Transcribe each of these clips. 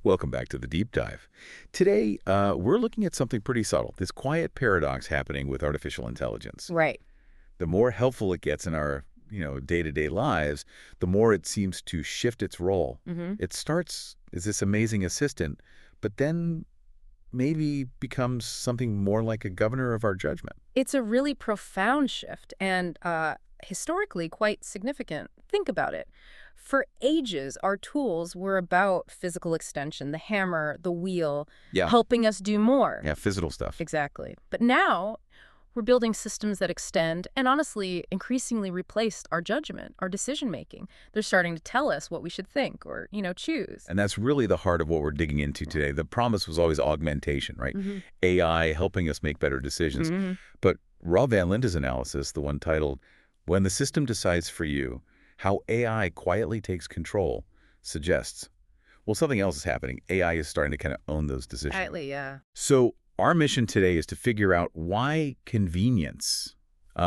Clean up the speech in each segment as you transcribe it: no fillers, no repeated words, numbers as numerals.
Welcome back to the deep dive. Today, we're looking at something pretty subtle, this quiet paradox happening with artificial intelligence. Right. The more helpful it gets in our, day-to-day lives, the more it seems to shift its role. It starts as this amazing assistant, but then maybe becomes something more like a governor of our judgment. It's a really profound shift and historically quite significant. Think about it. For ages, our tools were about physical extension, the hammer, the wheel, Yeah. helping us do more. Yeah, physical stuff. Exactly. But now we're building systems that extend and honestly increasingly replace our judgment, our decision making. They're starting to tell us what we should think or, choose. And that's really the heart of what we're digging into today. The promise was always augmentation, right? AI helping us make better decisions. But Rob Van Linde's analysis, the one titled, When the System Decides for You, How AI Quietly Takes Control, suggests, well, something else is happening. AI is starting to kind of own those decisions. Tightly, yeah. So our mission today is to figure out why convenience,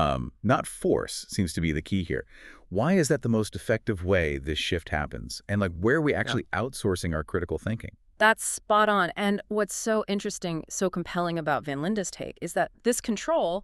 not force, seems to be the key here. Why is that the most effective way this shift happens? And where are we actually outsourcing our critical thinking? That's spot on. And what's so interesting, so compelling about Van Linde's take is that this control,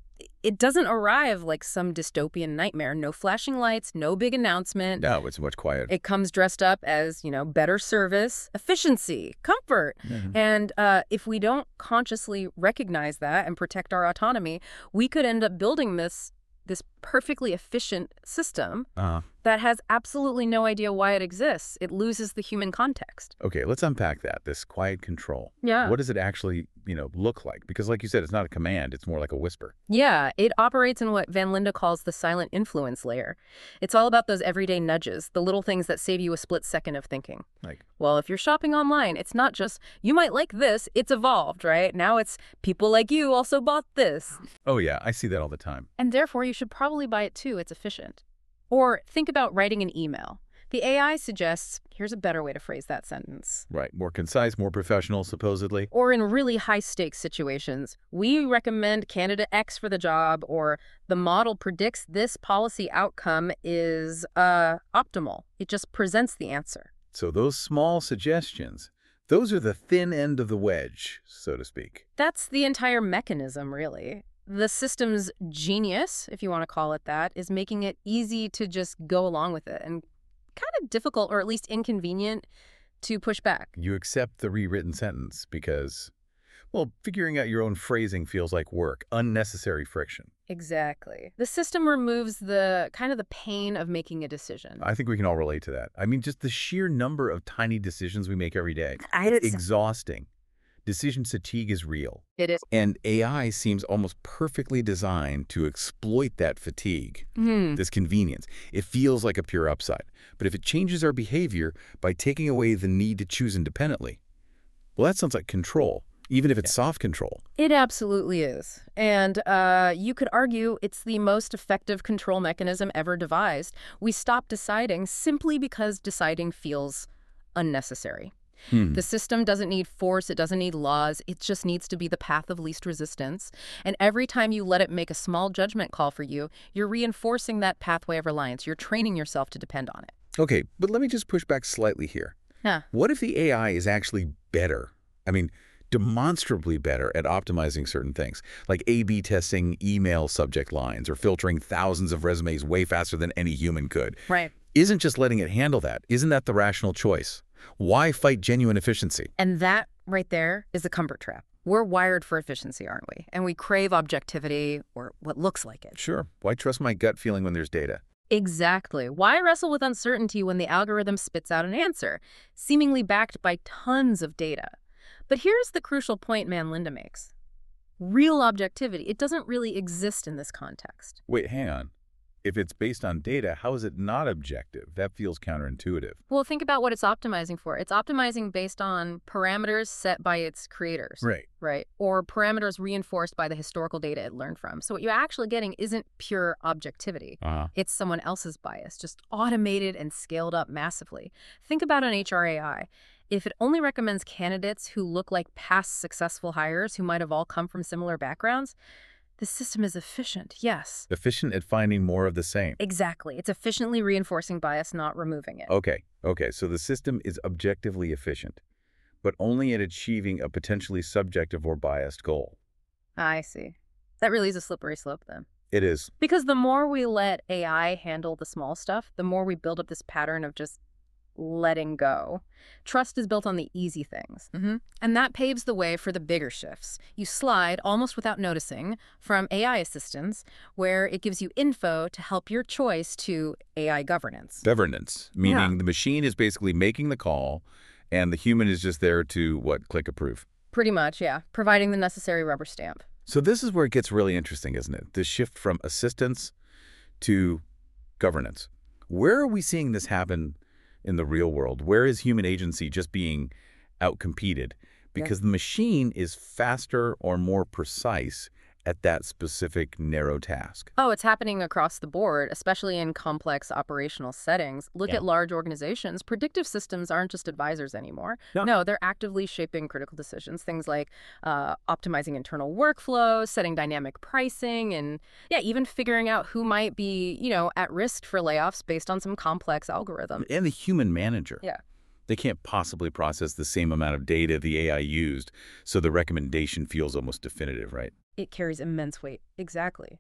it doesn't arrive like some dystopian nightmare. No flashing lights, no big announcement. No, it's much quieter. It comes dressed up as, better service, efficiency, comfort. And if we don't consciously recognize that and protect our autonomy, we could end up building this perfectly efficient system that has absolutely no idea why it exists. It loses the human context. Okay, let's unpack that, this quiet control. Yeah. What does it actually, look like? Because like you said, it's not a command, it's more like a whisper. Yeah, it operates in what Van Linde calls the silent influence layer. It's all about those everyday nudges, the little things that save you a split second of thinking. Well, if you're shopping online, it's not just, you might like this, it's evolved, right? Now it's, people like you also bought this. Oh yeah, I see that all the time. And therefore, you should probably buy it too, it's efficient. Or think about writing an email. The AI suggests, here's a better way to phrase that sentence. Right, more concise, more professional, supposedly. Or in really high-stakes situations, we recommend candidate X for the job, or the model predicts this policy outcome is optimal. It just presents the answer. So those small suggestions, those are the thin end of the wedge, so to speak. That's the entire mechanism, really. The system's genius, if you want to call it that, is making it easy to just go along with it and kind of difficult or at least inconvenient to push back. You accept the rewritten sentence because, well, figuring out your own phrasing feels like work, unnecessary friction. Exactly. The system removes the pain of making a decision. I think we can all relate to that. I mean, just the sheer number of tiny decisions we make every day. It's exhausting. Decision fatigue is real. It is. And AI seems almost perfectly designed to exploit that fatigue, this convenience. It feels like a pure upside. But if it changes our behavior by taking away the need to choose independently, well, that sounds like control, even if it's soft control. It absolutely is. And you could argue it's the most effective control mechanism ever devised. We stop deciding simply because deciding feels unnecessary. The system doesn't need force, it doesn't need laws, it just needs to be the path of least resistance. And every time you let it make a small judgment call for you, you're reinforcing that pathway of reliance. You're training yourself to depend on it. Okay, but let me just push back slightly here. What if the AI is actually better? I mean, demonstrably better at optimizing certain things, like A/B testing email subject lines or filtering thousands of resumes way faster than any human could. Right. Isn't just letting it handle that? Isn't that the rational choice? Why fight genuine efficiency? And that right there is the comfort trap. We're wired for efficiency, aren't we? And we crave objectivity or what looks like it. Sure. Why trust my gut feeling when there's data? Exactly. Why wrestle with uncertainty when the algorithm spits out an answer, seemingly backed by tons of data? But here's the crucial point Van Linde makes. Real objectivity, it doesn't really exist in this context. Wait, hang on. If it's based on data, how is it not objective? That feels counterintuitive. Well, think about what it's optimizing for. It's optimizing based on parameters set by its creators. Right. Or parameters reinforced by the historical data it learned from. So what you're actually getting isn't pure objectivity. It's someone else's bias, just automated and scaled up massively. Think about an HRAI. If it only recommends candidates who look like past successful hires who might have all come from similar backgrounds, the system is efficient, yes. Efficient at finding more of the same. Exactly. It's efficiently reinforcing bias, not removing it. Okay. So the system is objectively efficient. but only in achieving a potentially subjective or biased goal. I see. That really is a slippery slope then. It is. Because the more we let AI handle the small stuff, the more we build up this pattern of just letting go. Trust is built on the easy things. And that paves the way for the bigger shifts. You slide, almost without noticing, from AI assistance, where it gives you info to help your choice, to AI governance. Governance, meaning the machine is basically making the call, and the human is just there to, what, click approve? Pretty much, yeah. Providing the necessary rubber stamp. So this is where it gets really interesting, isn't it? The shift from assistance to governance. Where are we seeing this happen in the real world? Where is human agency just being outcompeted? Because the machine is faster or more precise at that specific narrow task. Oh, it's happening across the board, especially in complex operational settings. Look at large organizations. Predictive systems aren't just advisors anymore. No, they're actively shaping critical decisions. Things like optimizing internal workflows, setting dynamic pricing, and even figuring out who might be, at risk for layoffs based on some complex algorithm. And the human manager. They can't possibly process the same amount of data the AI used, so the recommendation feels almost definitive, right? It carries immense weight. Exactly.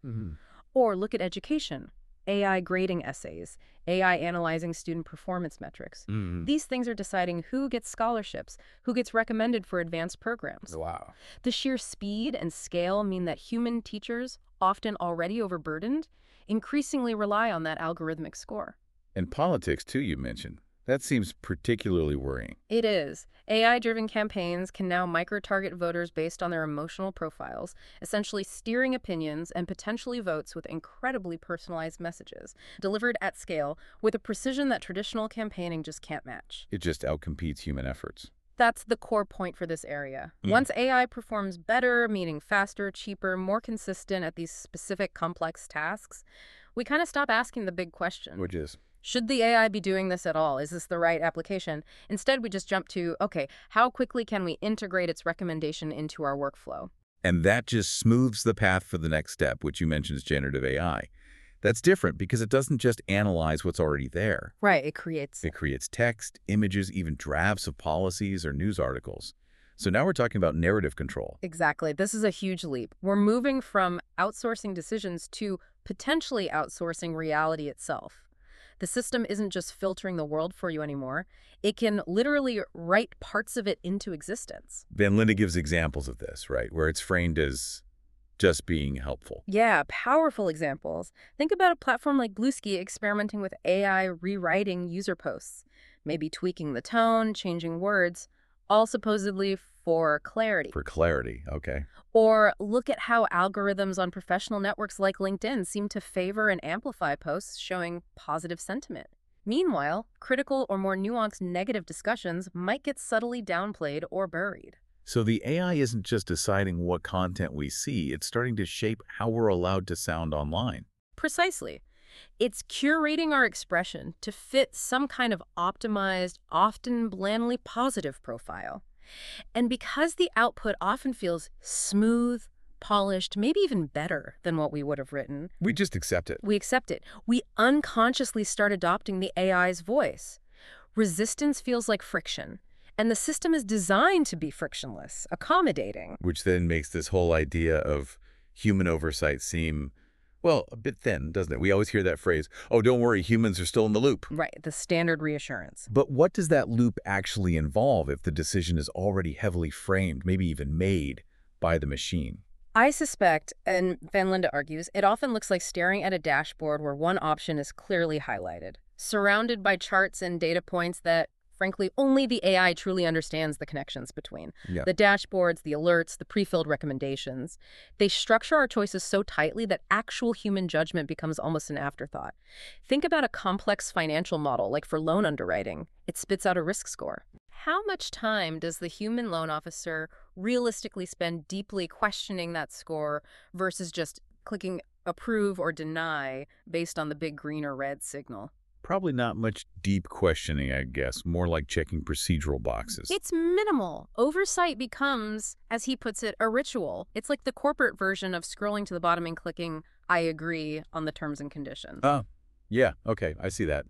Or look at education. AI grading essays, AI analyzing student performance metrics. These things are deciding who gets scholarships, who gets recommended for advanced programs. Wow. The sheer speed and scale mean that human teachers, often already overburdened, increasingly rely on that algorithmic score. And politics, too, you mentioned. That seems particularly worrying. It is. AI-driven campaigns can now micro-target voters based on their emotional profiles, essentially steering opinions and potentially votes with incredibly personalized messages, delivered at scale with a precision that traditional campaigning just can't match. It just outcompetes human efforts. That's the core point for this area. Once AI performs better, meaning faster, cheaper, more consistent at these specific complex tasks, we kind of stop asking the big question. Which is? Should the AI be doing this at all? Is this the right application? Instead, we just jump to, okay, how quickly can we integrate its recommendation into our workflow? And that just smooths the path for the next step, which you mentioned is generative AI. That's different because it doesn't just analyze what's already there. Right, it creates text, images, even drafts of policies or news articles. So now we're talking about narrative control. Exactly. This is a huge leap. We're moving from outsourcing decisions to potentially outsourcing reality itself. The system isn't just filtering the world for you anymore. It can literally write parts of it into existence. Van Linde gives examples of this, right, where it's framed as just being helpful. Yeah, powerful examples. Think about a platform like Bluesky experimenting with AI rewriting user posts, maybe tweaking the tone, changing words, all supposedly for clarity. For clarity, okay. Or look at how algorithms on professional networks like LinkedIn seem to favor and amplify posts showing positive sentiment. Meanwhile, critical or more nuanced negative discussions might get subtly downplayed or buried. So the AI isn't just deciding what content we see, it's starting to shape how we're allowed to sound online. Precisely. It's curating our expression to fit some kind of optimized, often blandly positive profile. And because the output often feels smooth, polished, maybe even better than what we would have written, we just accept it. We accept it. We unconsciously start adopting the AI's voice. Resistance feels like friction. And the system is designed to be frictionless, accommodating. Which then makes this whole idea of human oversight seem, well, a bit thin, doesn't it? We always hear that phrase, oh, don't worry, humans are still in the loop. Right, the standard reassurance. But what does that loop actually involve if the decision is already heavily framed, maybe even made, by the machine? I suspect, and Van Linde argues, it often looks like staring at a dashboard where one option is clearly highlighted, surrounded by charts and data points that, frankly, only the AI truly understands the connections between. The dashboards, the alerts, the pre-filled recommendations. They structure our choices so tightly that actual human judgment becomes almost an afterthought. Think about a complex financial model, like for loan underwriting. It spits out a risk score. How much time does the human loan officer realistically spend deeply questioning that score versus just clicking approve or deny based on the big green or red signal? Probably not much deep questioning, I guess, more like checking procedural boxes. It's minimal. Oversight becomes, as he puts it, a ritual. It's like the corporate version of scrolling to the bottom and clicking, I agree, on the terms and conditions. Oh, yeah, okay, I see that.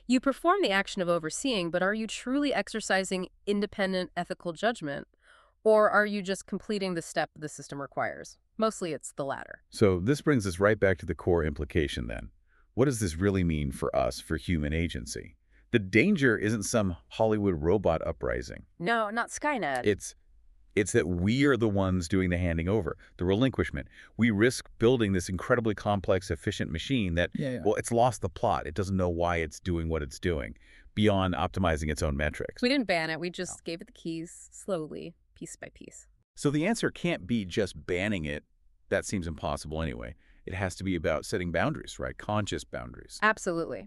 You perform the action of overseeing, but are you truly exercising independent ethical judgment? Or are you just completing the step the system requires? Mostly it's the latter. So this brings us right back to the core implication then. What does this really mean for us, for human agency? The danger isn't some Hollywood robot uprising. No, not Skynet. It's that we are the ones doing the handing over, the relinquishment. We risk building this incredibly complex, efficient machine that, well, it's lost the plot. It doesn't know why it's doing what it's doing, beyond optimizing its own metrics. We didn't ban it. We just gave it the keys slowly, piece by piece. So the answer can't be just banning it. That seems impossible anyway. It has to be about setting boundaries, right? Conscious boundaries. Absolutely.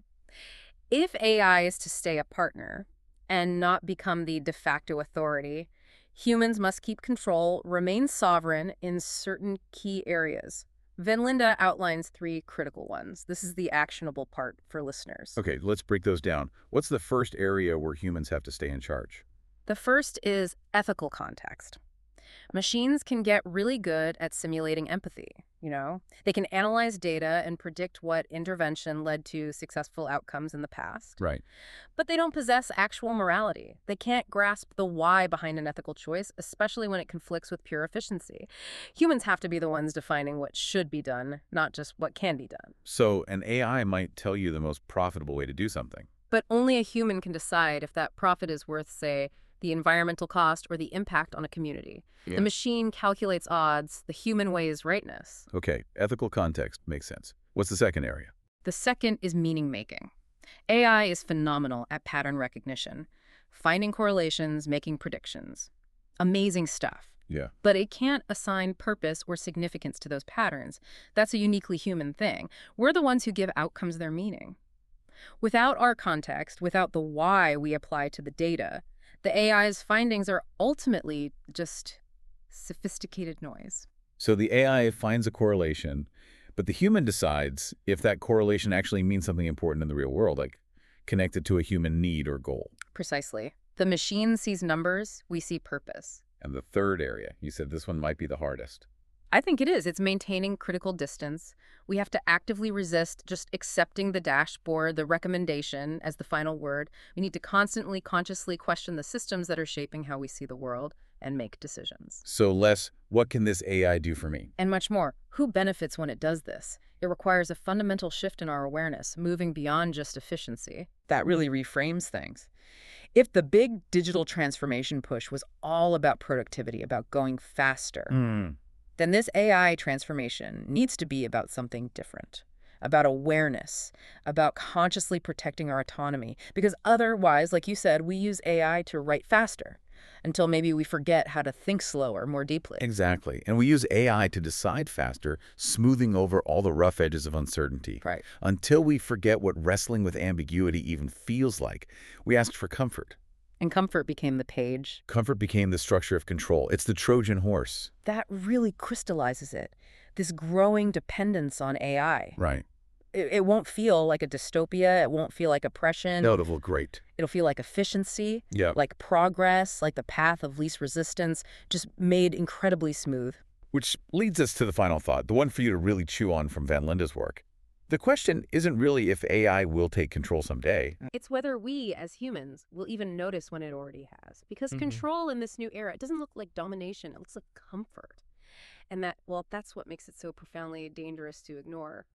If AI is to stay a partner and not become the de facto authority, humans must keep control, remain sovereign in certain key areas. Van Linde outlines 3 critical ones. This is the actionable part for listeners. Okay, let's break those down. What's the first area where humans have to stay in charge? The first is ethical context. Machines can get really good at simulating empathy, They can analyze data and predict what intervention led to successful outcomes in the past. Right. But they don't possess actual morality. They can't grasp the why behind an ethical choice, especially when it conflicts with pure efficiency. Humans have to be the ones defining what should be done, not just what can be done. So an AI might tell you the most profitable way to do something. But only a human can decide if that profit is worth, say, the environmental cost or the impact on a community. The machine calculates odds, the human weighs rightness. Okay, ethical context makes sense. What's the second area? The second is meaning-making. AI is phenomenal at pattern recognition, finding correlations, making predictions. Amazing stuff. Yeah. But it can't assign purpose or significance to those patterns. That's a uniquely human thing. We're the ones who give outcomes their meaning. Without our context, without the why we apply to the data, the AI's findings are ultimately just sophisticated noise. So the AI finds a correlation, but the human decides if that correlation actually means something important in the real world, like connected to a human need or goal. Precisely. The machine sees numbers, we see purpose. And the third area, you said this one might be the hardest. I think it is. It's maintaining critical distance. We have to actively resist just accepting the dashboard, the recommendation as the final word. We need to constantly, consciously question the systems that are shaping how we see the world and make decisions. So Les, what can this AI do for me? And much more. Who benefits when it does this? It requires a fundamental shift in our awareness, moving beyond just efficiency. That really reframes things. If the big digital transformation push was all about productivity, about going faster, then this AI transformation needs to be about something different, about awareness, about consciously protecting our autonomy. Because otherwise, like you said, we use AI to write faster until maybe we forget how to think slower, more deeply. Exactly. And we use AI to decide faster, smoothing over all the rough edges of uncertainty. Right. Until we forget what wrestling with ambiguity even feels like. We asked for comfort. And comfort became the page. Comfort became the structure of control. It's the Trojan horse. That really crystallizes it, this growing dependence on AI. Right. It won't feel like a dystopia. It won't feel like oppression. No, it'll feel great. It'll feel like efficiency, Yeah. like progress, like the path of least resistance, just made incredibly smooth. Which leads us to the final thought, the one for you to really chew on from Van Linde's work. The question isn't really if AI will take control someday. It's whether we, as humans, will even notice when it already has. Because control in this new era, it doesn't look like domination. It looks like comfort. And that's what makes it so profoundly dangerous to ignore.